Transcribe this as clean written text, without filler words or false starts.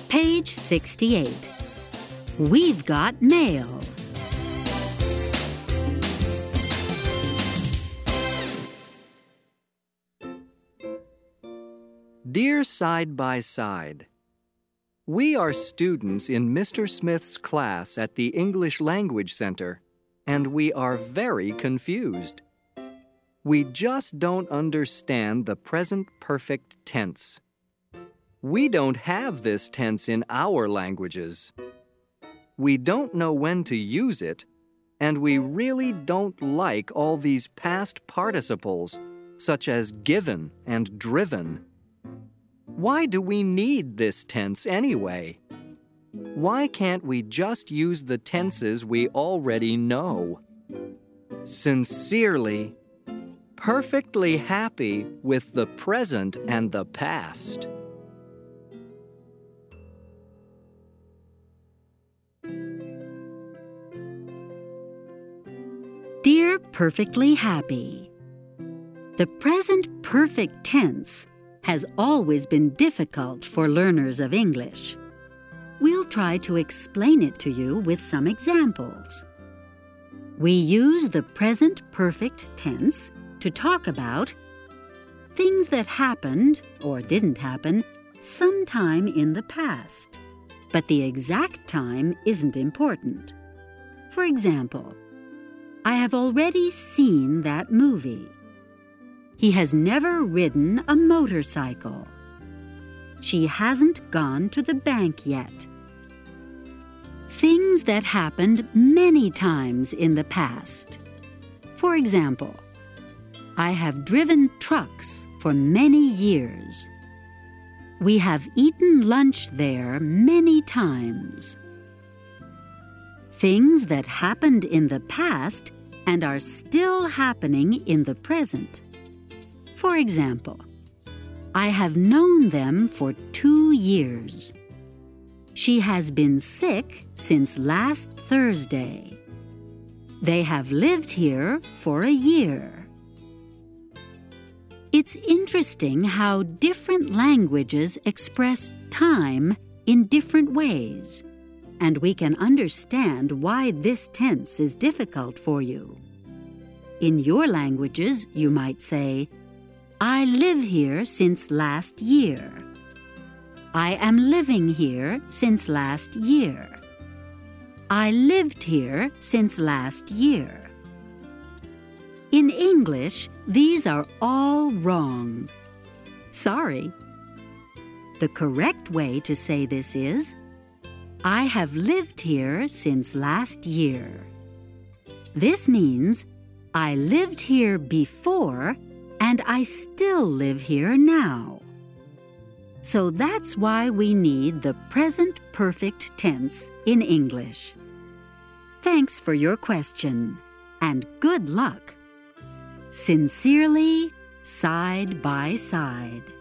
Page 68. We've got mail. Dear Side by Side, we are students in Mr. Smith's class at the English Language Center, and we are very confused. We just don't understand the present perfect tense. We don't have this tense in our languages. We don't know when to use it, and we really don't like all these past participles, such as given and driven. Why do we need this tense anyway? Why can't we just use the tenses we already know? Sincerely, perfectly happy with the present and the past. Dear Perfectly Happy, the present perfect tense has always been difficult for learners of English. We'll try to explain it to you with some examples. We use the present perfect tense to talk about things that happened or didn't happen sometime in the past, but the exact time isn't important. For example, I have already seen that movie. He has never ridden a motorcycle. She hasn't gone to the bank yet. Things that happened many times in the past. For example, I have driven trucks for many years. We have eaten lunch there many times. Things that happened in the past and are still happening in the present. For example, I have known them for 2 years. She has been sick since last Thursday. They have lived here for a year. It's interesting how different languages express time in different ways, and we can understand why this tense is difficult for you. In your languages, you might say, I live here since last year. I am living here since last year. I lived here since last year. In English, these are all wrong. Sorry. The correct way to say this is, I have lived here since last year. This means I lived here before and I still live here now. So that's why we need the present perfect tense in English. Thanks for your question, and good luck. Sincerely, Side by Side.